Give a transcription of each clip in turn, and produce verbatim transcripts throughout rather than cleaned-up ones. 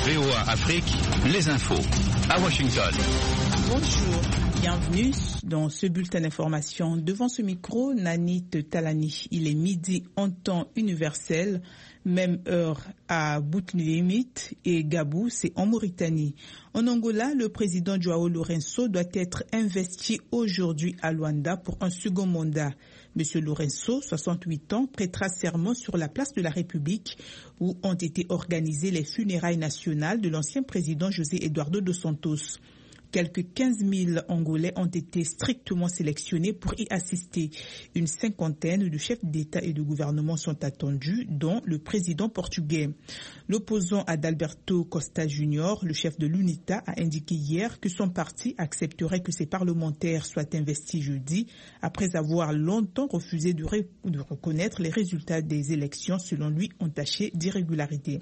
V O A Afrique, les infos à Washington. Bonjour, bienvenue dans ce bulletin d'information. Devant ce micro, Nanit Talani. Il est midi en temps universel, même heure à Boutlimit et Gabou, c'est en Mauritanie. En Angola, le président João Lourenço doit être investi aujourd'hui à Luanda pour un second mandat. Monsieur Lourenço, soixante-huit ans, prêtera serment sur la place de la République où ont été organisées les funérailles nationales de l'ancien président José Eduardo dos Santos. Quelques quinze mille Angolais ont été strictement sélectionnés pour y assister. Une cinquantaine de chefs d'État et de gouvernement sont attendus, dont le président portugais. L'opposant Adalberto Costa Junior, le chef de l'UNITA, a indiqué hier que son parti accepterait que ses parlementaires soient investis jeudi, après avoir longtemps refusé de, re- de reconnaître les résultats des élections, selon lui, entachés d'irrégularité.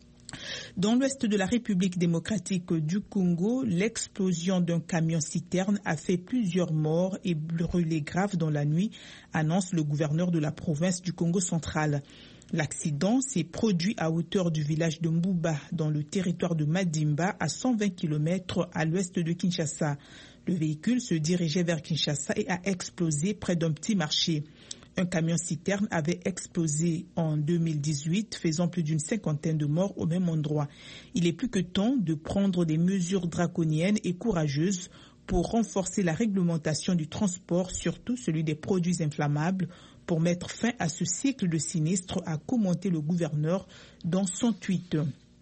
Dans l'ouest de la République démocratique du Congo, l'explosion d'un camion-citerne a fait plusieurs morts et brûlés graves dans la nuit, annonce le gouverneur de la province du Congo central. L'accident s'est produit à hauteur du village de Mbouba, dans le territoire de Madimba, à cent vingt kilomètres à l'ouest de Kinshasa. Le véhicule se dirigeait vers Kinshasa et a explosé près d'un petit marché. Un camion-citerne avait explosé en deux mille dix-huit, faisant plus d'une cinquantaine de morts au même endroit. Il est plus que temps de prendre des mesures draconiennes et courageuses pour renforcer la réglementation du transport, surtout celui des produits inflammables, pour mettre fin à ce cycle de sinistres, a commenté le gouverneur dans son tweet.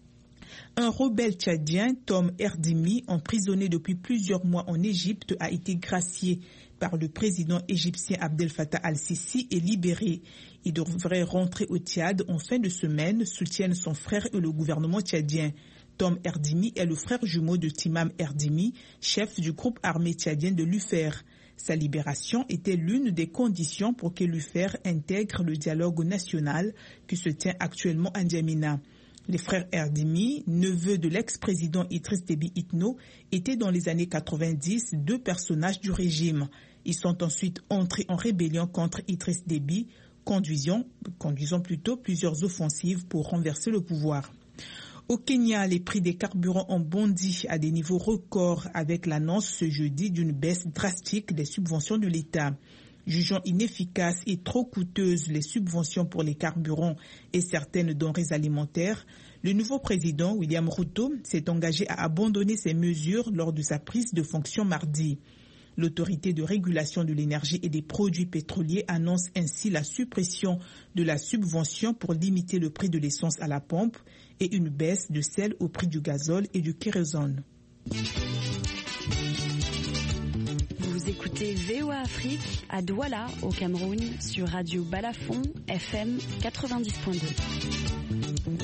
Un rebelle tchadien, Tom Erdimi, emprisonné depuis plusieurs mois en Égypte, a été gracié par le président égyptien Abdel Fattah al-Sisi et libéré. Il devrait rentrer au Tchad en fin de semaine, soutiennent son frère et le gouvernement tchadien. Tom Erdimi est le frère jumeau de Timam Erdimi, chef du groupe armé tchadien de l'U F E R. Sa libération était l'une des conditions pour que l'U F E R intègre le dialogue national qui se tient actuellement à N'Djamena. Les frères Erdimi, neveux de l'ex-président Idriss Déby Itno, étaient dans les années quatre-vingt-dix deux personnages du régime. Ils sont ensuite entrés en rébellion contre Idriss Déby, conduisant, conduisant plutôt plusieurs offensives pour renverser le pouvoir. Au Kenya, les prix des carburants ont bondi à des niveaux records avec l'annonce ce jeudi d'une baisse drastique des subventions de l'État. Jugeant inefficaces et trop coûteuses les subventions pour les carburants et certaines denrées alimentaires, le nouveau président, William Ruto, s'est engagé à abandonner ces mesures lors de sa prise de fonction mardi. L'autorité de régulation de l'énergie et des produits pétroliers annonce ainsi la suppression de la subvention pour limiter le prix de l'essence à la pompe et une baisse de celle au prix du gazole et du kérosène. Vous écoutez V O A Afrique à Douala, au Cameroun, sur Radio Balafon, F M quatre-vingt-dix point deux.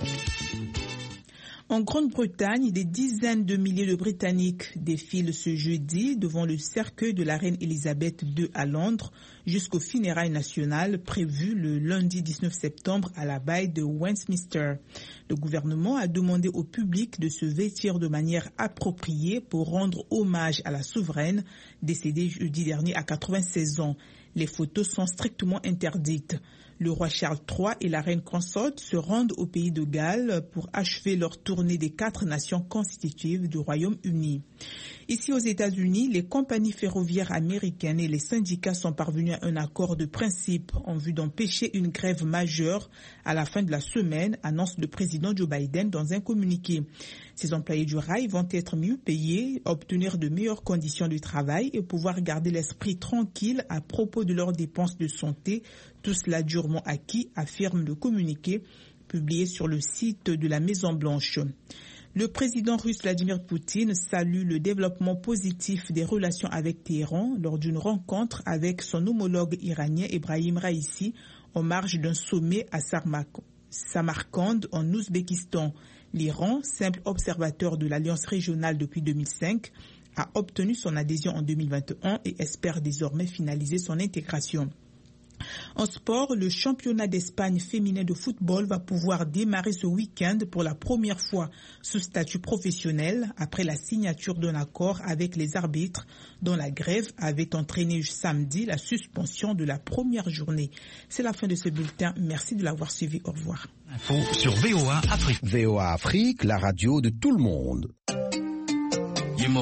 En Grande-Bretagne, des dizaines de milliers de Britanniques défilent ce jeudi devant le cercueil de la reine Elisabeth deux à Londres jusqu'aux funérailles nationales prévues le lundi dix-neuf septembre à l'abbaye de Westminster. Le gouvernement a demandé au public de se vêtir de manière appropriée pour rendre hommage à la souveraine décédée jeudi dernier à quatre-vingt-seize ans. Les photos sont strictement interdites. Le roi Charles trois et la reine consorte se rendent au pays de Galles pour achever leur tournée des quatre nations constitutives du Royaume-Uni. Ici aux États-Unis, les compagnies ferroviaires américaines et les syndicats sont parvenus à un accord de principe en vue d'empêcher une grève majeure à la fin de la semaine, annonce le président Joe Biden dans un communiqué. Ces employés du rail vont être mieux payés, obtenir de meilleures conditions de travail et pouvoir garder l'esprit tranquille à propos de leurs dépenses de santé, tout cela durement acquis, affirme le communiqué publié sur le site de la Maison-Blanche. Le président russe Vladimir Poutine salue le développement positif des relations avec Téhéran lors d'une rencontre avec son homologue iranien Ebrahim Raïssi en marge d'un sommet à Samarkand en Ouzbékistan. L'Iran, simple observateur de l'Alliance régionale depuis deux mille cinq, a obtenu son adhésion en deux mille vingt et un et espère désormais finaliser son intégration. En sport, le championnat d'Espagne féminin de football va pouvoir démarrer ce week-end pour la première fois sous statut professionnel après la signature d'un accord avec les arbitres dont la grève avait entraîné samedi la suspension de la première journée. C'est la fin de ce bulletin. Merci de l'avoir suivi. Au revoir. Info sur V O A Afrique. V O A Afrique, la radio de tout le monde. Yemo.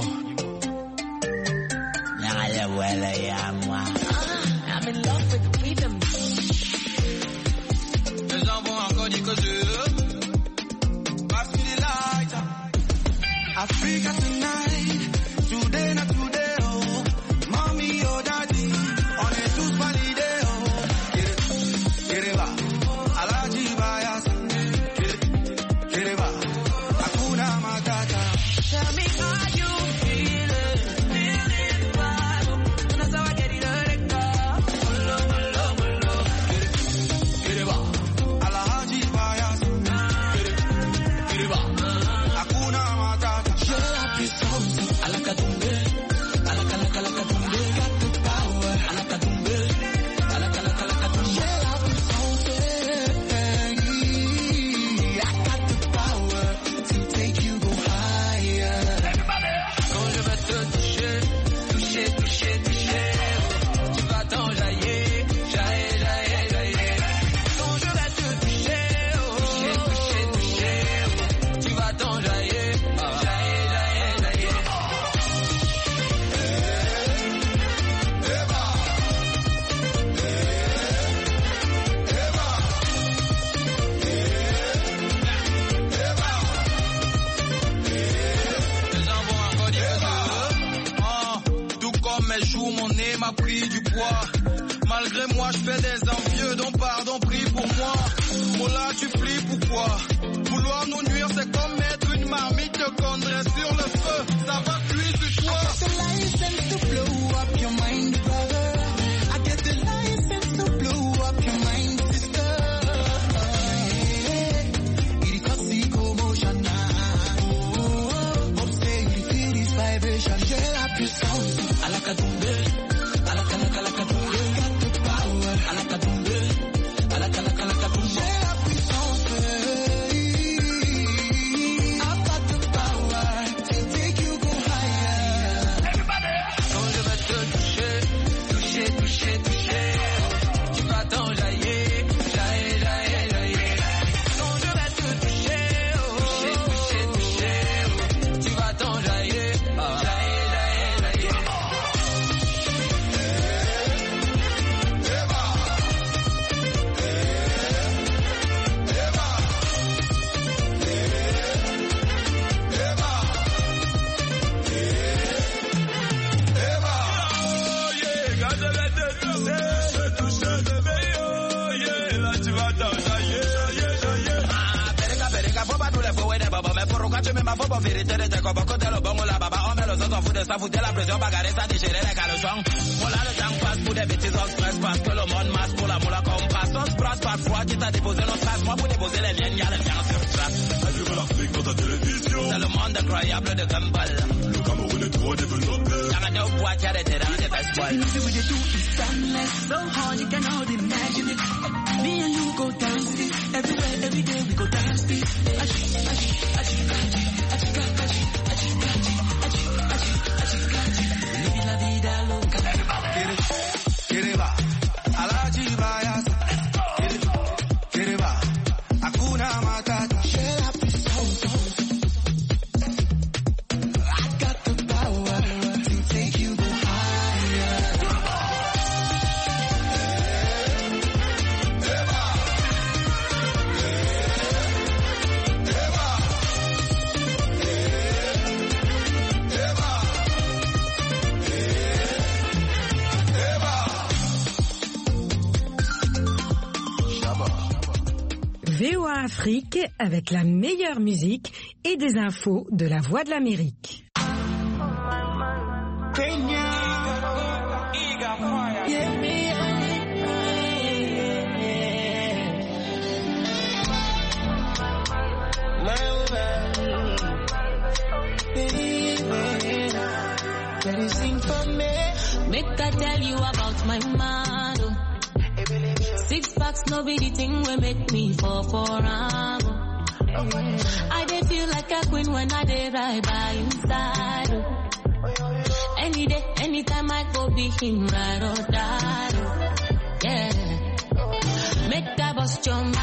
I'm in love with the rhythm. Les gens vont encore dire que je passe me the light. Africa tonight, today not today, oh. Mommy, oh daddy, on est tous validés, oh. Yereba, Alaji Bayas, Yereba, Hakuna Matata. Tell me how you feeling, feeling vibe. And that's how I get it. Malgré moi, je fais des envieux, donc pardon, prie pour moi. Oh là, tu flippes ou quoi? Vouloir nous nuire, c'est comme mettre une marmite de condré sur le feu. Ça va cuire sur toi. I get the license to blow up your mind, brother. I get the license to blow up your mind, sister. Il est commotion now. Hope say you feel this vibration. J'ai la puissance. À la cadoumbe. Ça foutait la pression, bagarrer, ça déchirait les caleçons. Voilà, le temps passe pour des bêtises, on stress parce que le monde masse pour la moula comme passe. On se brasse parfois, quitte à déposer nos traces. Moi, pour déposer les miennes, y'a les miens sur trace. Tu veux l'Afrique dans ta télévision. C'est le monde incroyable de Gumball. Le Cameroun est trop développé. Y'a un au poids qui a été dans des festivals. The we do is timeless, so hard you cannot imagine it. Me and you go dance it, everywhere, every day we go dance it. Achi, achi, achi, achi, achi, achi, achi, achi, achi, achi, achi. Living la vida loca. Yereba, Alaji Bayas, Yereba, Hakuna Matata. J'ai la puissance. I got the power to take you go higher. V O A Afrique avec la meilleure musique et des infos de la Voix de l'Amérique. Make I tell you about my model. bucks, no be the thing will make me fall for am. I dey feel like a queen when I dey ride by inside. Oh. Any day, anytime I go be him, ride or die. Oh. Yeah. Make that bust your mind.